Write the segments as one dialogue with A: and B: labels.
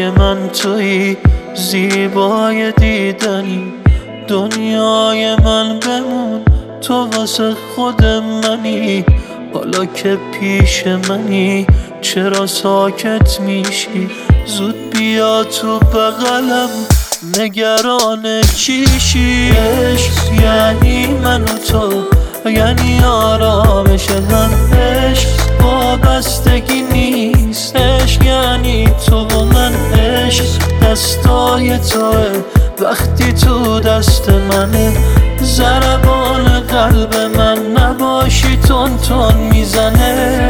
A: من تویی، زیبای دیدنی. دنیای من بمون، تو واسه خود منی. حالا که پیش منی چرا ساکت میشی؟ زود بیا تو بغلم، نگران چیشی؟ عشق یعنی من و تو، یعنی آرامش هم. عشق وابستگی نیست، عشق یعنی تو و من. عشق دستای توه وقتی تو دست منه. ضربان قلب من نباشی تون تون میزنه.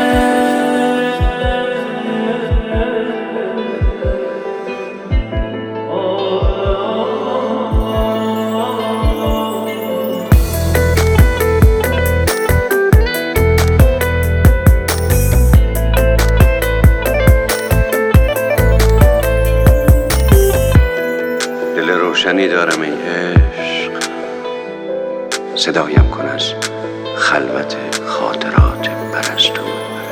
B: دل روشنی دارم ای عشق، صدایم کن از خلوت خاطرات پرستو.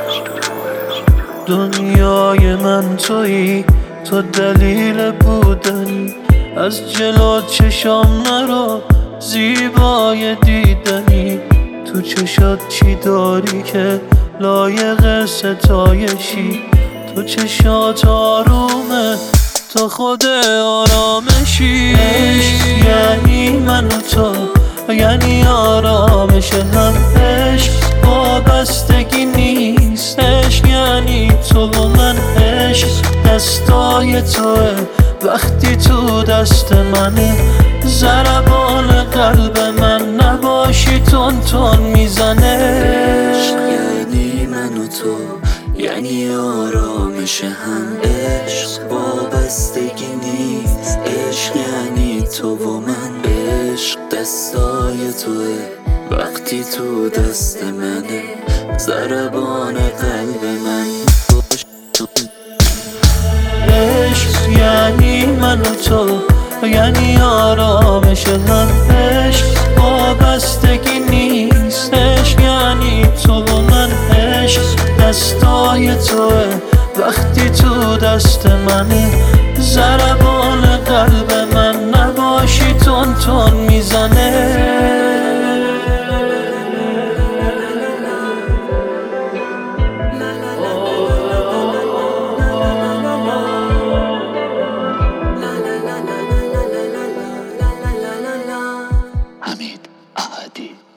A: دنیای من تویی، تو دلیل بودنی. از جلو چشام نرو، زیبای دیدنی. تو چشات چی داری که لایق ستایشی؟ تو چشات آرومه، تو خود آرامشی. عشق یعنی من و تو، یعنی آرامش هم. عشق وابستگی نیست، عشق یعنی تو و من. عشق دستای توه وقتی تو دست منه. ضربان قلب من نباشی تون تون میزنه.
C: عشق یعنی من و تو، یعنی آرامش هم. عشق وابستگی نیست، عشق یعنی تو و من. عشق دستای توه وقتی تو دست منه. ضربان قلب من.
A: عشق یعنی من و تو، یعنی آرامش هم. عشق وابستگی نیست، عشق یعنی تو و من. عشق دستای توه وقتی تو دست منه. ضربان قلب من نباشی تون تون میزنه.
C: حمید احدی.